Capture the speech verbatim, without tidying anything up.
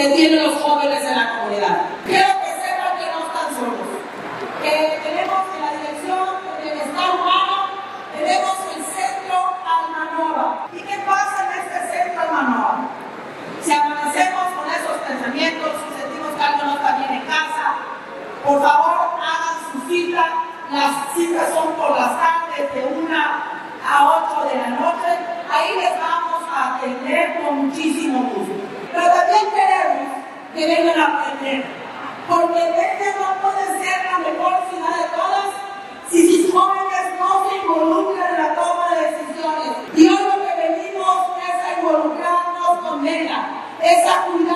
que tienen los jóvenes en la comunidad. Quiero que sepan que no están solos, que tenemos en la dirección del bienestar humano, tenemos el centro Almanova. ¿Y qué pasa en este centro Almanova? Si amanecemos con esos pensamientos, si sentimos que algo no está bien en casa, por favor hagan su cita. Las citas son por las tardes de una a ocho de la noche. Ahí les vamos a atender con muchísimo gusto. Pero también queremos que vengan a aprender, porque este no puede ser la mejor ciudad de todas si sus jóvenes no se involucran en la toma de decisiones. Y hoy lo que venimos es a involucrarnos con ella, es a cuidar